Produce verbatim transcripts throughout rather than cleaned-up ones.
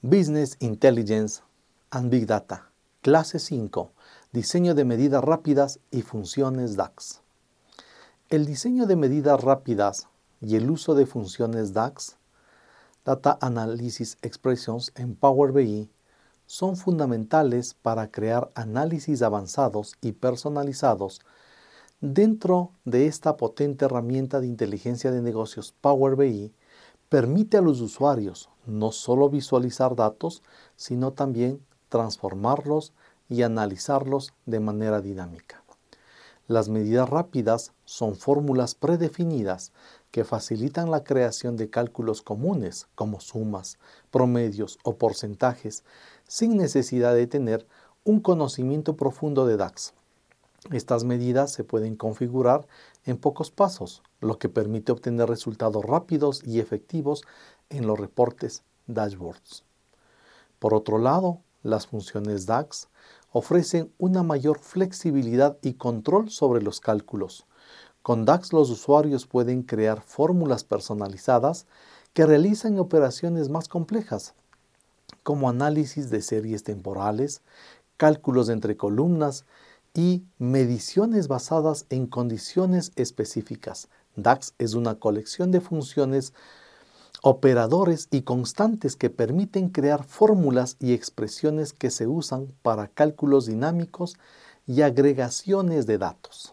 Business Intelligence and Big Data. Clase cinco. Diseño de medidas rápidas y funciones D A X. El diseño de medidas rápidas y el uso de funciones D A X, Data Analysis Expressions en Power B I, son fundamentales para crear análisis avanzados y personalizados. Dentro de esta potente herramienta de inteligencia de negocios, Power B I permite a los usuarios no solo visualizar datos, sino también transformarlos y analizarlos de manera dinámica. Las medidas rápidas son fórmulas predefinidas que facilitan la creación de cálculos comunes como sumas, promedios o porcentajes sin necesidad de tener un conocimiento profundo de D A X. Estas medidas se pueden configurar en pocos pasos, lo que permite obtener resultados rápidos y efectivos en los reportes dashboards. Por otro lado, las funciones D A X ofrecen una mayor flexibilidad y control sobre los cálculos. Con D A X los usuarios pueden crear fórmulas personalizadas que realizan operaciones más complejas, como análisis de series temporales, cálculos entre columnas y mediciones basadas en condiciones específicas. D A X es una colección de funciones, operadores y constantes que permiten crear fórmulas y expresiones que se usan para cálculos dinámicos y agregaciones de datos.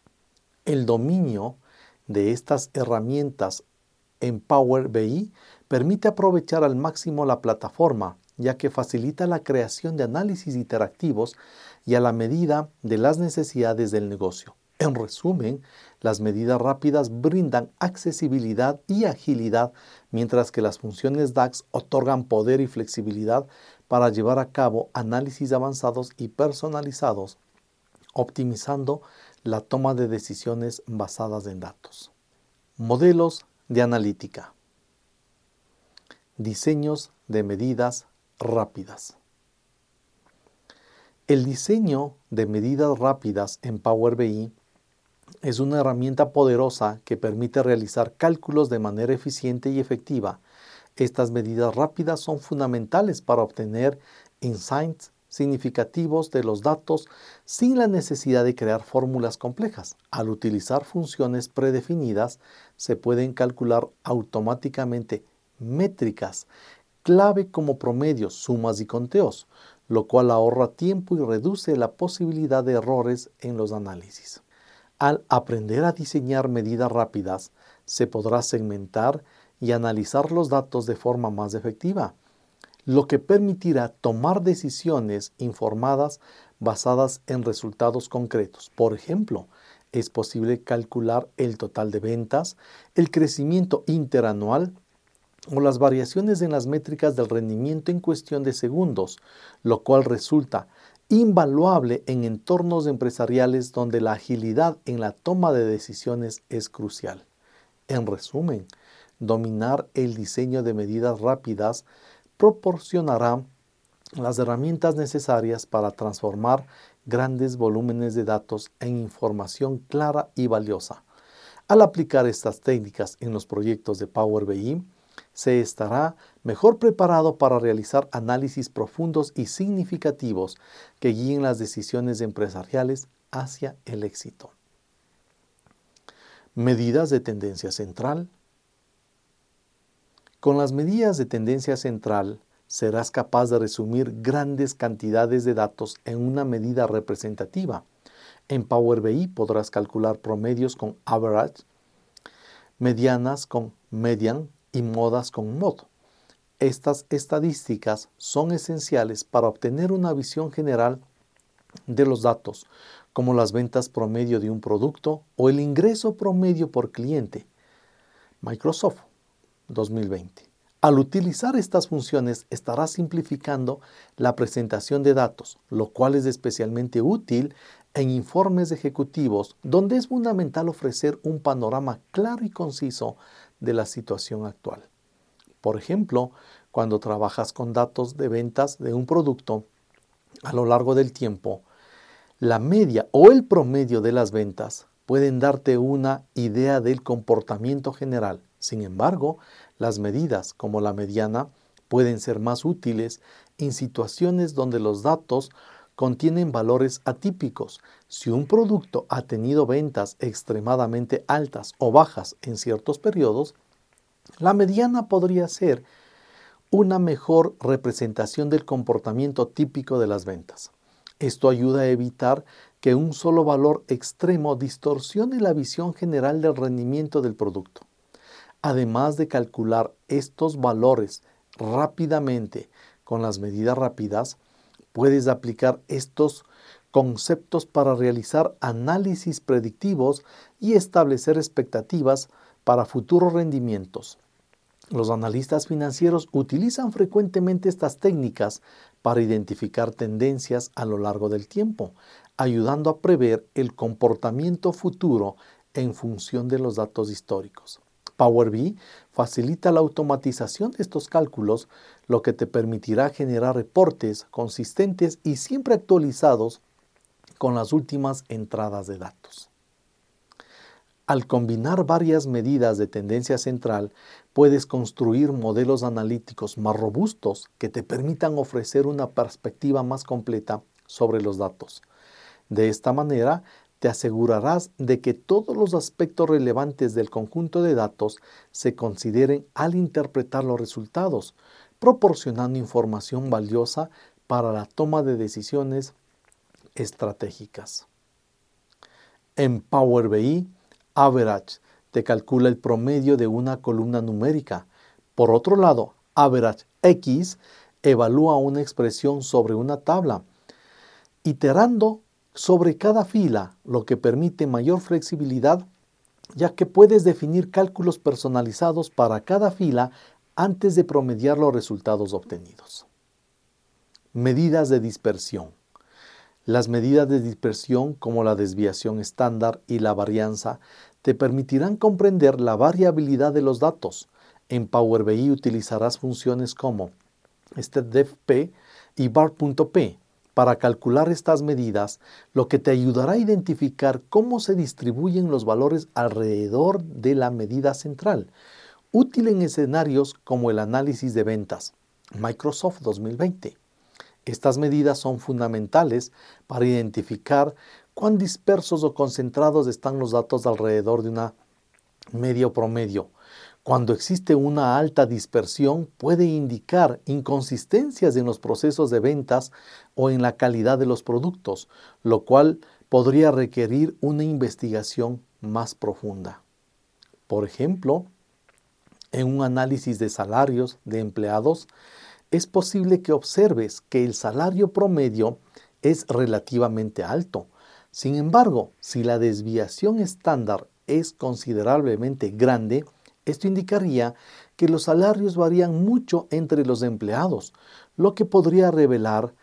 El dominio de estas herramientas en Power B I permite aprovechar al máximo la plataforma, ya que facilita la creación de análisis interactivos y a la medida de las necesidades del negocio. En resumen, las medidas rápidas brindan accesibilidad y agilidad, mientras que las funciones D A X otorgan poder y flexibilidad para llevar a cabo análisis avanzados y personalizados, optimizando la toma de decisiones basadas en datos. Modelos de analítica. Diseños de medidas rápidas. El diseño de medidas rápidas en Power B I es una herramienta poderosa que permite realizar cálculos de manera eficiente y efectiva. Estas medidas rápidas son fundamentales para obtener insights significativos de los datos sin la necesidad de crear fórmulas complejas. Al utilizar funciones predefinidas, se pueden calcular automáticamente métricas clave como promedios, sumas y conteos, lo cual ahorra tiempo y reduce la posibilidad de errores en los análisis. Al aprender a diseñar medidas rápidas, se podrá segmentar y analizar los datos de forma más efectiva, lo que permitirá tomar decisiones informadas basadas en resultados concretos. Por ejemplo, es posible calcular el total de ventas, el crecimiento interanual o las variaciones en las métricas del rendimiento en cuestión de segundos, lo cual resulta invaluable en entornos empresariales donde la agilidad en la toma de decisiones es crucial. En resumen, dominar el diseño de medidas rápidas proporcionará las herramientas necesarias para transformar grandes volúmenes de datos en información clara y valiosa. Al aplicar estas técnicas en los proyectos de Power B I, se estará mejor preparado para realizar análisis profundos y significativos que guíen las decisiones empresariales hacia el éxito. Medidas de tendencia central. Con las medidas de tendencia central, serás capaz de resumir grandes cantidades de datos en una medida representativa. En Power B I podrás calcular promedios con average, medianas con median y modas con mod. Estas estadísticas son esenciales para obtener una visión general de los datos, como las ventas promedio de un producto o el ingreso promedio por cliente. Microsoft dos mil veinte. Al utilizar estas funciones estarás simplificando la presentación de datos, lo cual es especialmente útil en informes ejecutivos, donde es fundamental ofrecer un panorama claro y conciso de la situación actual. Por ejemplo, cuando trabajas con datos de ventas de un producto a lo largo del tiempo, la media o el promedio de las ventas pueden darte una idea del comportamiento general. Sin embargo, las medidas como la mediana Pueden ser más útiles en situaciones donde los datos contienen valores atípicos. Si un producto ha tenido ventas extremadamente altas o bajas en ciertos periodos, la mediana podría ser una mejor representación del comportamiento típico de las ventas. Esto ayuda a evitar que un solo valor extremo distorsione la visión general del rendimiento del producto. Además de calcular estos valores rápidamente con las medidas rápidas, puedes aplicar estos conceptos para realizar análisis predictivos y establecer expectativas para futuros rendimientos. Los analistas financieros utilizan frecuentemente estas técnicas para identificar tendencias a lo largo del tiempo, ayudando a prever el comportamiento futuro en función de los datos históricos. Power B I facilita la automatización de estos cálculos, lo que te permitirá generar reportes consistentes y siempre actualizados con las últimas entradas de datos. Al combinar varias medidas de tendencia central, puedes construir modelos analíticos más robustos que te permitan ofrecer una perspectiva más completa sobre los datos. De esta manera, te asegurarás de que todos los aspectos relevantes del conjunto de datos se consideren al interpretar los resultados, proporcionando información valiosa para la toma de decisiones estratégicas. En Power B I, Average te calcula el promedio de una columna numérica. Por otro lado, Average X evalúa una expresión sobre una tabla, iterando sobre cada fila, lo que permite mayor flexibilidad, ya que puedes definir cálculos personalizados para cada fila antes de promediar los resultados obtenidos. Medidas de dispersión. Las medidas de dispersión, como la desviación estándar y la varianza, te permitirán comprender la variabilidad de los datos. En Power B I utilizarás funciones como StatDevP y Bar.P para calcular estas medidas, lo que te ayudará a identificar cómo se distribuyen los valores alrededor de la medida central, útil en escenarios como el análisis de ventas, Microsoft dos mil veinte. Estas medidas son fundamentales para identificar cuán dispersos o concentrados están los datos alrededor de una media o promedio. Cuando existe una alta dispersión, puede indicar inconsistencias en los procesos de ventas o en la calidad de los productos, lo cual podría requerir una investigación más profunda. Por ejemplo, en un análisis de salarios de empleados, es posible que observes que el salario promedio es relativamente alto. Sin embargo, si la desviación estándar es considerablemente grande, esto indicaría que los salarios varían mucho entre los empleados, lo que podría revelar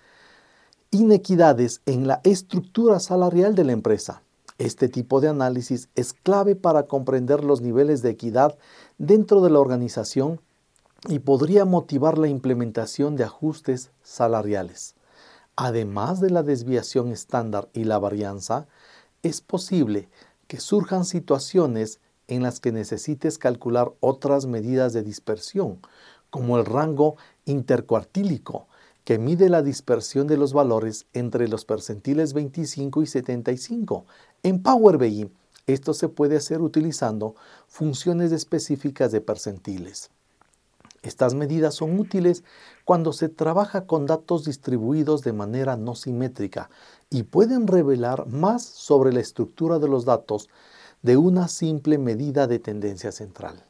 inequidades en la estructura salarial de la empresa. Este tipo de análisis es clave para comprender los niveles de equidad dentro de la organización y podría motivar la implementación de ajustes salariales. Además de la desviación estándar y la varianza, es posible que surjan situaciones en las que necesites calcular otras medidas de dispersión, como el rango intercuartílico, que mide la dispersión de los valores entre los percentiles veinticinco y setenta y cinco. En Power B I, esto se puede hacer utilizando funciones específicas de percentiles. Estas medidas son útiles cuando se trabaja con datos distribuidos de manera no simétrica y pueden revelar más sobre la estructura de los datos de una simple medida de tendencia central.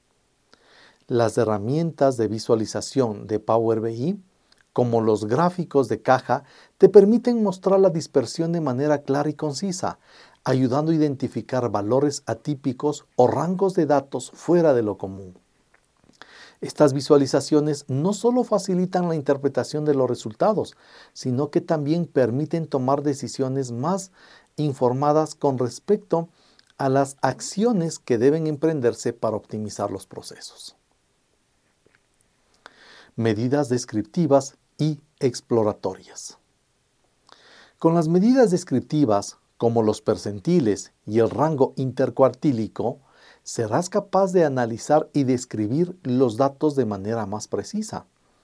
Las herramientas de visualización de Power B I, como los gráficos de caja, te permiten mostrar la dispersión de manera clara y concisa, ayudando a identificar valores atípicos o rangos de datos fuera de lo común. Estas visualizaciones no solo facilitan la interpretación de los resultados, sino que también permiten tomar decisiones más informadas con respecto a las acciones que deben emprenderse para optimizar los procesos. Medidas descriptivas y exploratorias. Con las medidas descriptivas, como los percentiles y el rango intercuartílico, serás capaz de analizar y describir los datos de manera más precisa.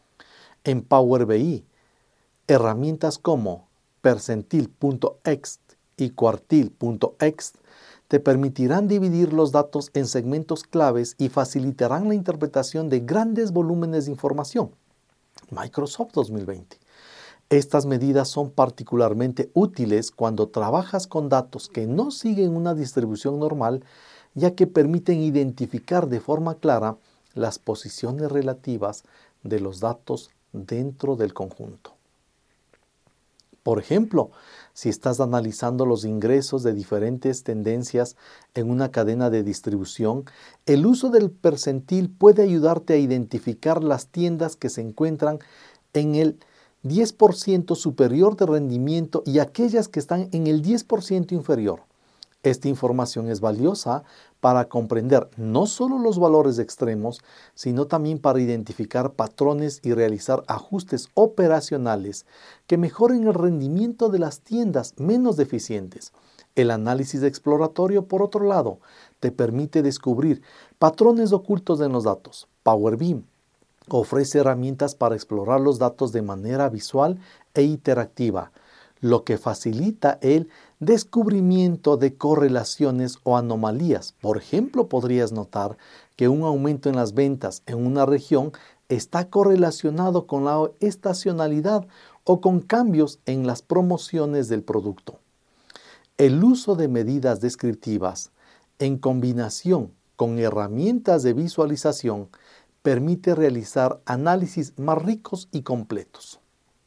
En Power B I, herramientas como percentil.ext y quartile.ext te permitirán dividir los datos en segmentos claves y facilitarán la interpretación de grandes volúmenes de información. Microsoft dos mil veinte. Estas medidas son particularmente útiles cuando trabajas con datos que no siguen una distribución normal, ya que permiten identificar de forma clara las posiciones relativas de los datos dentro del conjunto. Por ejemplo, si estás analizando los ingresos de diferentes tendencias en una cadena de distribución, el uso del percentil puede ayudarte a identificar las tiendas que se encuentran en el diez por ciento superior de rendimiento y aquellas que están en el diez por ciento inferior. Esta información es valiosa para comprender no solo los valores extremos, sino también para identificar patrones y realizar ajustes operacionales que mejoren el rendimiento de las tiendas menos deficientes. El análisis exploratorio, por otro lado, te permite descubrir patrones ocultos en los datos. Power B I M ofrece herramientas para explorar los datos de manera visual e interactiva, lo que facilita el descubrimiento de correlaciones o anomalías. Por ejemplo, podrías notar que un aumento en las ventas en una región está correlacionado con la estacionalidad o con cambios en las promociones del producto. El uso de medidas descriptivas en combinación con herramientas de visualización permite realizar análisis más ricos y completos.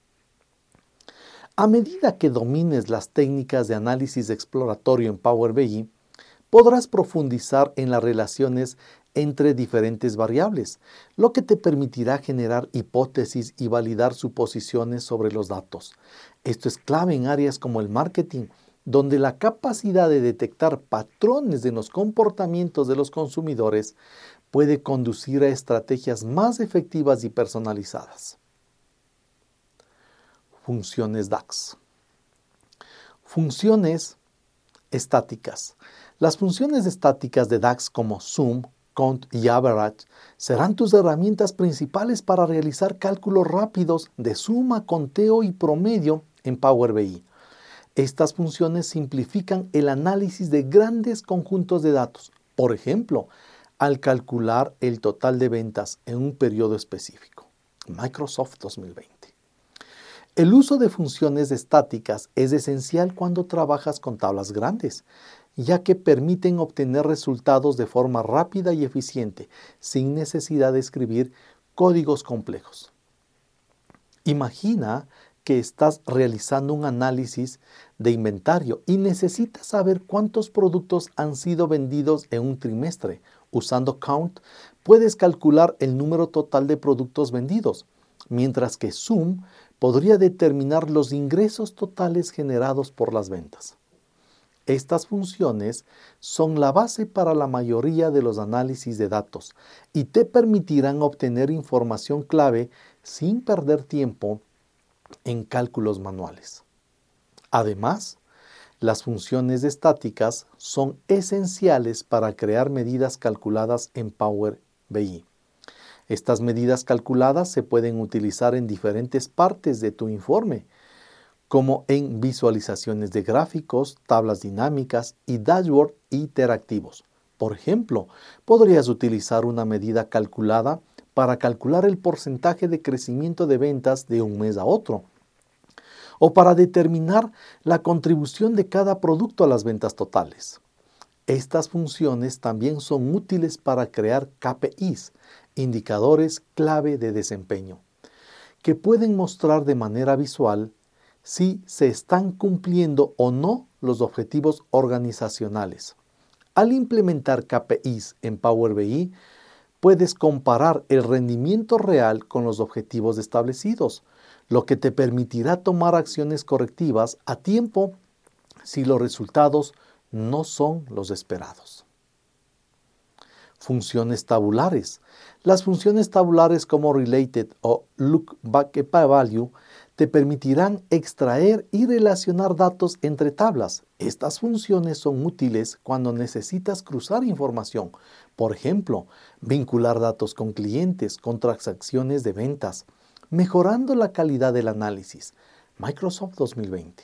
A medida que domines las técnicas de análisis exploratorio en Power B I, podrás profundizar en las relaciones entre diferentes variables, lo que te permitirá generar hipótesis y validar suposiciones sobre los datos. Esto es clave en áreas como el marketing, donde la capacidad de detectar patrones en los comportamientos de los consumidores puede conducir a estrategias más efectivas y personalizadas. Funciones DAX. Funciones estáticas. Las funciones estáticas de DAX como sum, count y average serán tus herramientas principales para realizar cálculos rápidos de suma, conteo y promedio en Power B I. Estas funciones simplifican el análisis de grandes conjuntos de datos. Por ejemplo, al calcular el total de ventas en un periodo específico. Microsoft dos mil veinte. El uso de funciones estáticas es esencial cuando trabajas con tablas grandes, ya que permiten obtener resultados de forma rápida y eficiente, sin necesidad de escribir códigos complejos. Imagina que estás realizando un análisis de inventario y necesitas saber cuántos productos han sido vendidos en un trimestre. Usando count, puedes calcular el número total de productos vendidos, mientras que sum podría determinar los ingresos totales generados por las ventas. Estas funciones son la base para la mayoría de los análisis de datos y te permitirán obtener información clave sin perder tiempo en cálculos manuales. Además, las funciones estáticas son esenciales para crear medidas calculadas en Power B I. Estas medidas calculadas se pueden utilizar en diferentes partes de tu informe, como en visualizaciones de gráficos, tablas dinámicas y dashboards interactivos. Por ejemplo, podrías utilizar una medida calculada para calcular el porcentaje de crecimiento de ventas de un mes a otro, o para determinar la contribución de cada producto a las ventas totales. Estas funciones también son útiles para crear K P Is, indicadores clave de desempeño, que pueden mostrar de manera visual si se están cumpliendo o no los objetivos organizacionales. Al implementar K P Is en Power B I, puedes comparar el rendimiento real con los objetivos establecidos, lo que te permitirá tomar acciones correctivas a tiempo si los resultados no son los esperados. Funciones tabulares. Las funciones tabulares como Related o Look Back Value te permitirán extraer y relacionar datos entre tablas. Estas funciones son útiles cuando necesitas cruzar información. Por ejemplo, vincular datos con clientes, con transacciones de ventas, mejorando la calidad del análisis. Microsoft dos mil veinte.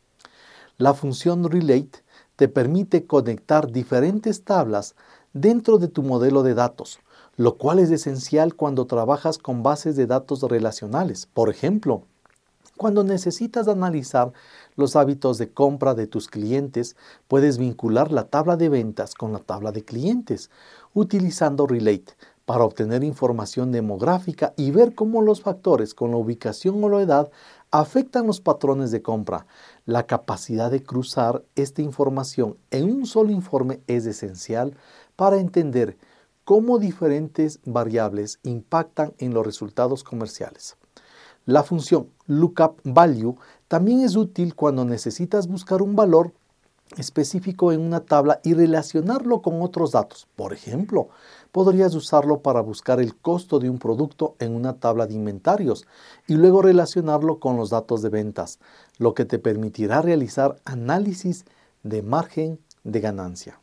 La función Relate te permite conectar diferentes tablas dentro de tu modelo de datos, lo cual es esencial cuando trabajas con bases de datos relacionales. Por ejemplo, cuando necesitas analizar los hábitos de compra de tus clientes, puedes vincular la tabla de ventas con la tabla de clientes, utilizando Relate para obtener información demográfica y ver cómo los factores con la ubicación o la edad afectan los patrones de compra. La capacidad de cruzar esta información en un solo informe es esencial para entender cómo diferentes variables impactan en los resultados comerciales. La función Lookup Value también es útil cuando necesitas buscar un valor específico en una tabla y relacionarlo con otros datos. Por ejemplo, podrías usarlo para buscar el costo de un producto en una tabla de inventarios y luego relacionarlo con los datos de ventas, lo que te permitirá realizar análisis de margen de ganancia.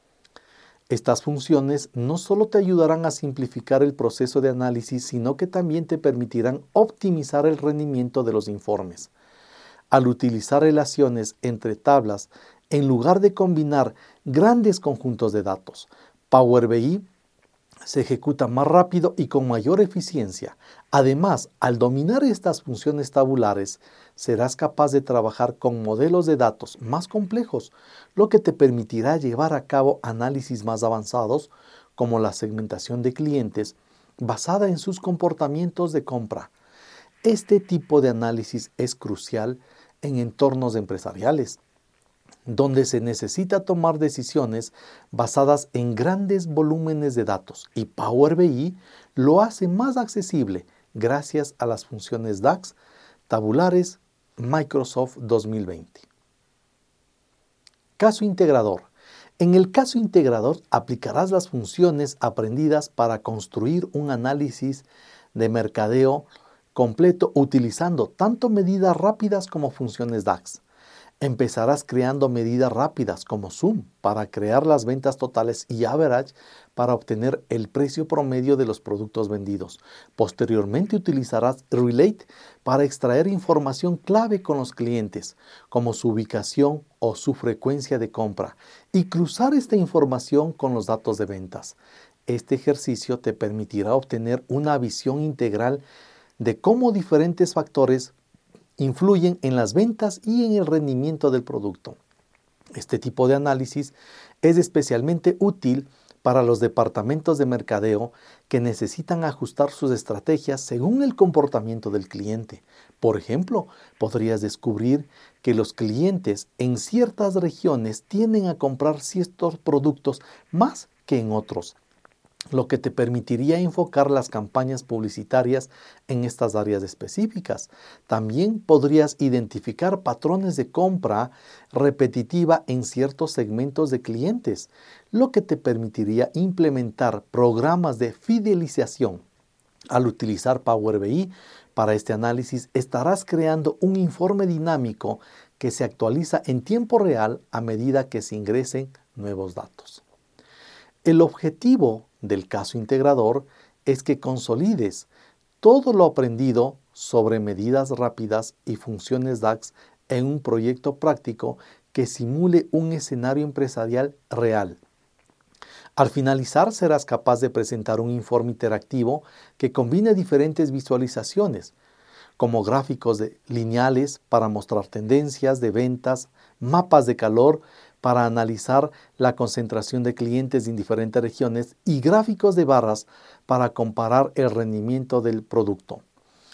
Estas funciones no solo te ayudarán a simplificar el proceso de análisis, sino que también te permitirán optimizar el rendimiento de los informes. Al utilizar relaciones entre tablas, en lugar de combinar grandes conjuntos de datos, Power B I se ejecuta más rápido y con mayor eficiencia. Además, al dominar estas funciones tabulares, serás capaz de trabajar con modelos de datos más complejos, lo que te permitirá llevar a cabo análisis más avanzados, como la segmentación de clientes, basada en sus comportamientos de compra. Este tipo de análisis es crucial en entornos empresariales, donde se necesita tomar decisiones basadas en grandes volúmenes de datos, y Power B I lo hace más accesible gracias a las funciones DAX tabulares Microsoft dos mil veinte. Caso integrador. En el caso integrador aplicarás las funciones aprendidas para construir un análisis de mercadeo completo utilizando tanto medidas rápidas como funciones DAX. Empezarás creando medidas rápidas como Zoom para crear las ventas totales y Average para obtener el precio promedio de los productos vendidos. Posteriormente utilizarás Relate para extraer información clave con los clientes, como su ubicación o su frecuencia de compra, y cruzar esta información con los datos de ventas. Este ejercicio te permitirá obtener una visión integral de cómo diferentes factores influyen en las ventas y en el rendimiento del producto. Este tipo de análisis es especialmente útil para los departamentos de mercadeo que necesitan ajustar sus estrategias según el comportamiento del cliente. Por ejemplo, podrías descubrir que los clientes en ciertas regiones tienden a comprar ciertos productos más que en otros, lo que te permitiría enfocar las campañas publicitarias en estas áreas específicas. También podrías identificar patrones de compra repetitiva en ciertos segmentos de clientes, lo que te permitiría implementar programas de fidelización. Al utilizar Power B I para este análisis, estarás creando un informe dinámico que se actualiza en tiempo real a medida que se ingresen nuevos datos. El objetivo del caso integrador es que consolides todo lo aprendido sobre medidas rápidas y funciones DAX en un proyecto práctico que simule un escenario empresarial real. Al finalizar, serás capaz de presentar un informe interactivo que combine diferentes visualizaciones, como gráficos de lineales para mostrar tendencias de ventas, mapas de calor para analizar la concentración de clientes en diferentes regiones y gráficos de barras para comparar el rendimiento del producto.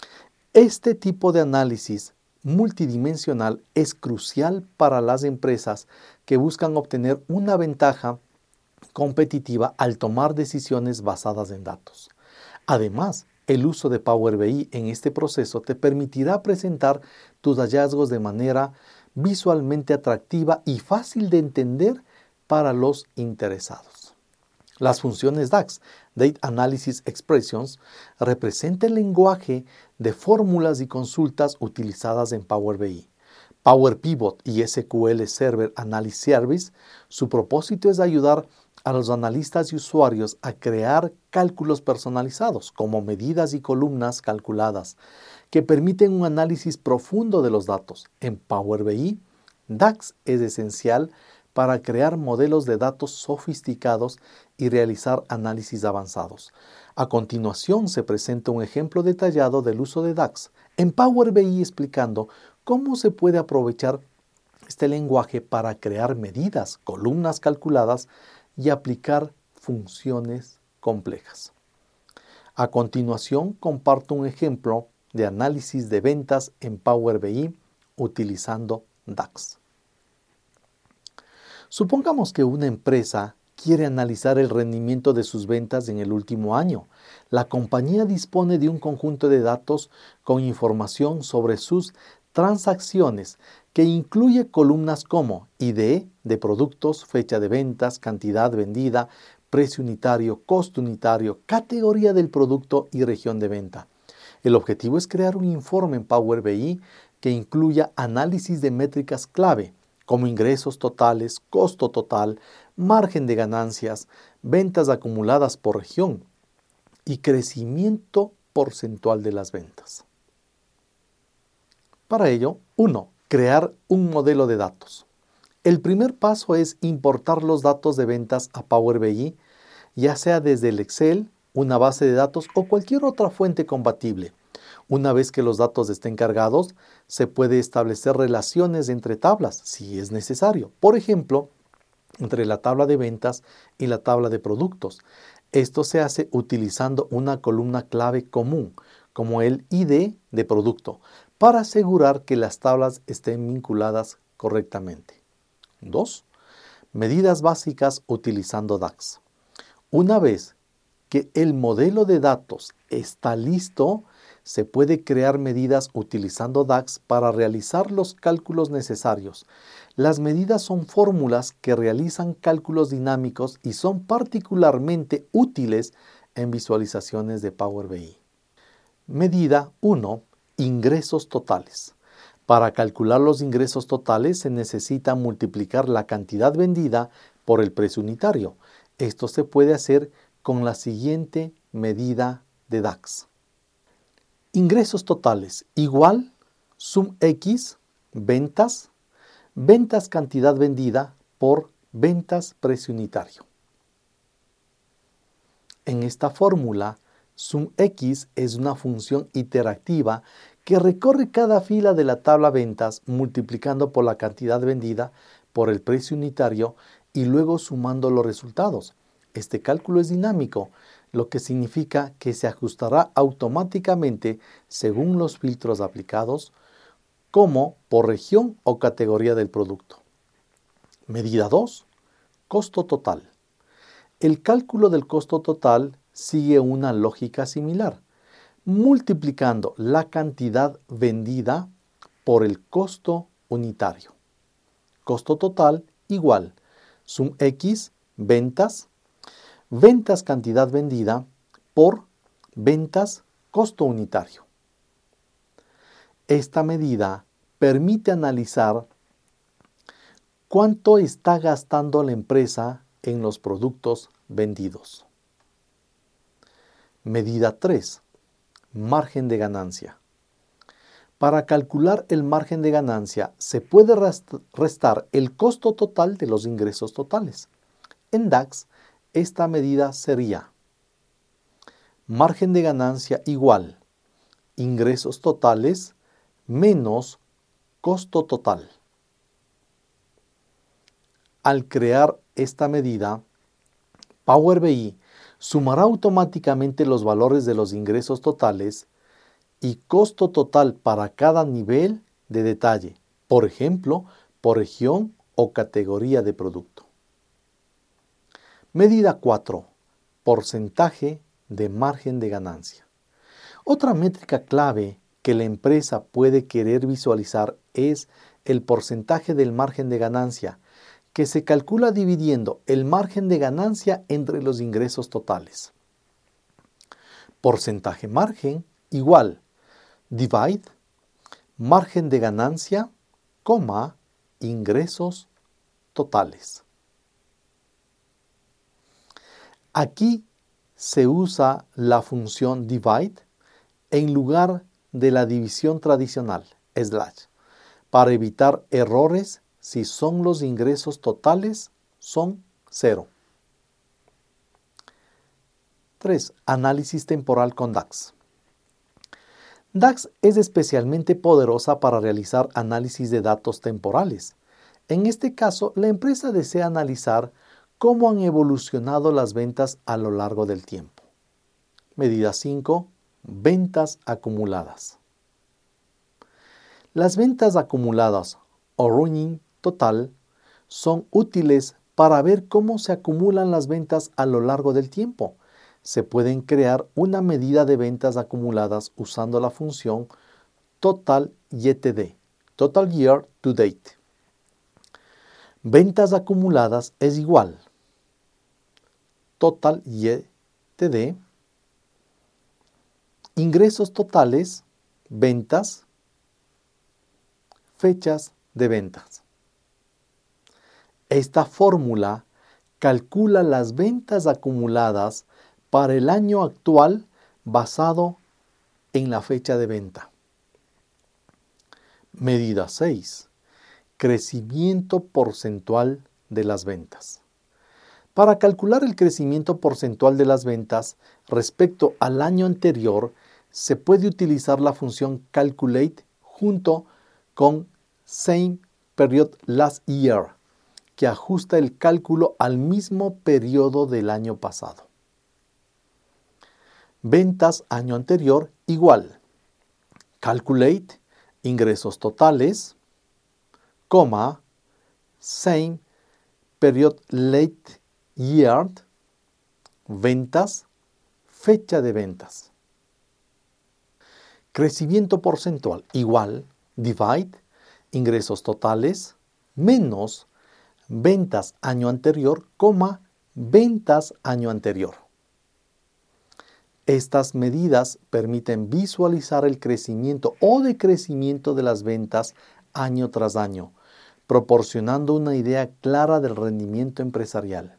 Este tipo de análisis multidimensional es crucial para las empresas que buscan obtener una ventaja competitiva al tomar decisiones basadas en datos. Además, el uso de Power B I en este proceso te permitirá presentar tus hallazgos de manera visualmente atractiva y fácil de entender para los interesados. Las funciones DAX, Data Analysis Expressions, representan el lenguaje de fórmulas y consultas utilizadas en Power B I. Power Pivot y S Q L Server Analysis Service, su propósito es ayudar a los analistas y usuarios a crear cálculos personalizados, como medidas y columnas calculadas, que permiten un análisis profundo de los datos. En Power B I, DAX es esencial para crear modelos de datos sofisticados y realizar análisis avanzados. A continuación se presenta un ejemplo detallado del uso de DAX en Power B I explicando cómo se puede aprovechar este lenguaje para crear medidas, columnas calculadas y aplicar funciones complejas. A continuación comparto un ejemplo de análisis de ventas en Power B I utilizando DAX. Supongamos que una empresa quiere analizar el rendimiento de sus ventas en el último año. La compañía dispone de un conjunto de datos con información sobre sus transacciones que incluye columnas como I D E de productos, fecha de ventas, cantidad vendida, precio unitario, costo unitario, categoría del producto y región de venta. El objetivo es crear un informe en Power B I que incluya análisis de métricas clave, como ingresos totales, costo total, margen de ganancias, ventas acumuladas por región y crecimiento porcentual de las ventas. Para ello, uno. Crear un modelo de datos. El primer paso es importar los datos de ventas a Power B I, ya sea desde el Excel, una base de datos o cualquier otra fuente compatible. Una vez que los datos estén cargados, se puede establecer relaciones entre tablas, si es necesario. Por ejemplo, entre la tabla de ventas y la tabla de productos. Esto se hace utilizando una columna clave común, como el I D E de producto, para asegurar que las tablas estén vinculadas correctamente. dos. Medidas básicas utilizando DAX. Una vez que el modelo de datos está listo, se puede crear medidas utilizando DAX para realizar los cálculos necesarios. Las medidas son fórmulas que realizan cálculos dinámicos y son particularmente útiles en visualizaciones de Power B I. Medida uno. Ingresos totales. Para calcular los ingresos totales se necesita multiplicar la cantidad vendida por el precio unitario. Esto se puede hacer con la siguiente medida de DAX. Ingresos totales igual sum X ventas, ventas cantidad vendida por ventas precio unitario. En esta fórmula, sum X es una función iterativa que recorre cada fila de la tabla ventas multiplicando por la cantidad vendida por el precio unitario y luego sumando los resultados. Este cálculo es dinámico, lo que significa que se ajustará automáticamente según los filtros aplicados, como por región o categoría del producto. Medida dos. Costo total. El cálculo del costo total sigue una lógica similar, multiplicando la cantidad vendida por el costo unitario. Costo total igual sum X ventas, ventas cantidad vendida por ventas costo unitario. Esta medida permite analizar cuánto está gastando la empresa en los productos vendidos. Medida tres. Margen de ganancia. Para calcular el margen de ganancia se puede restar el costo total de los ingresos totales. En DAX, esta medida sería margen de ganancia igual ingresos totales menos costo total. Al crear esta medida, Power B I sumará automáticamente los valores de los ingresos totales y costo total para cada nivel de detalle, por ejemplo, por región o categoría de producto. Medida cuatro. Porcentaje de margen de ganancia. Otra métrica clave que la empresa puede querer visualizar es el porcentaje del margen de ganancia, que se calcula dividiendo el margen de ganancia entre los ingresos totales. Porcentaje margen igual divide margen de ganancia, coma, ingresos totales. Aquí se usa la función divide en lugar de la división tradicional, slash, para evitar errores si son los ingresos totales son cero. tres. Análisis temporal con DAX. DAX es especialmente poderosa para realizar análisis de datos temporales. En este caso, la empresa desea analizar cómo han evolucionado las ventas a lo largo del tiempo. Medida cinco. Ventas acumuladas. Las ventas acumuladas o running total son útiles para ver cómo se acumulan las ventas a lo largo del tiempo. Se pueden crear una medida de ventas acumuladas usando la función total Y T D, total year to date. Ventas acumuladas es igual total Y T D, ingresos totales, ventas, fechas de ventas. Esta fórmula calcula las ventas acumuladas para el año actual basado en la fecha de venta. Medida seis. Crecimiento porcentual de las ventas. Para calcular el crecimiento porcentual de las ventas respecto al año anterior, se puede utilizar la función calculate junto con same period last year, que ajusta el cálculo al mismo periodo del año pasado. Ventas año anterior igual calculate ingresos totales, coma, same period late year, ventas, fecha de ventas. Crecimiento porcentual igual divide ingresos totales menos ventas año anterior, coma, ventas año anterior. Estas medidas permiten visualizar el crecimiento o decrecimiento de las ventas año tras año, proporcionando una idea clara del rendimiento empresarial.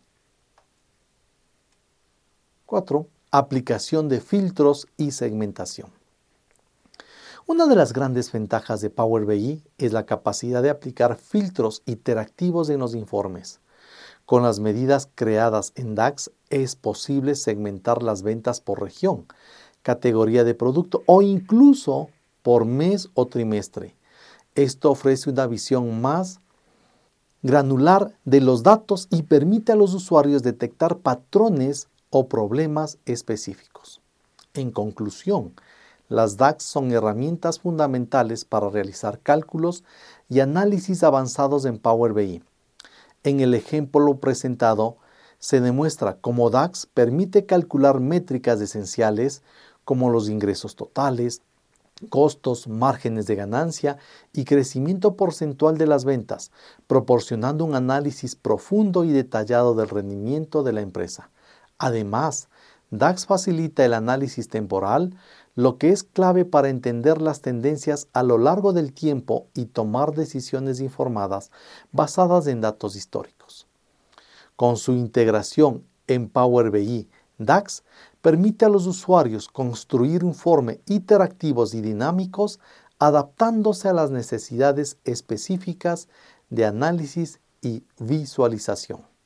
cuatro. Aplicación de filtros y segmentación. Una de las grandes ventajas de Power B I es la capacidad de aplicar filtros interactivos en los informes. Con las medidas creadas en DAX es posible segmentar las ventas por región, categoría de producto o incluso por mes o trimestre. Esto ofrece una visión más granular de los datos y permite a los usuarios detectar patrones o problemas específicos. En conclusión, las DAX son herramientas fundamentales para realizar cálculos y análisis avanzados en Power B I. En el ejemplo presentado, se demuestra cómo DAX permite calcular métricas esenciales como los ingresos totales, costos, márgenes de ganancia y crecimiento porcentual de las ventas, proporcionando un análisis profundo y detallado del rendimiento de la empresa. Además, DAX facilita el análisis temporal, lo que es clave para entender las tendencias a lo largo del tiempo y tomar decisiones informadas basadas en datos históricos. Con su integración en Power B I, DAX permite a los usuarios construir informes interactivos y dinámicos adaptándose a las necesidades específicas de análisis y visualización.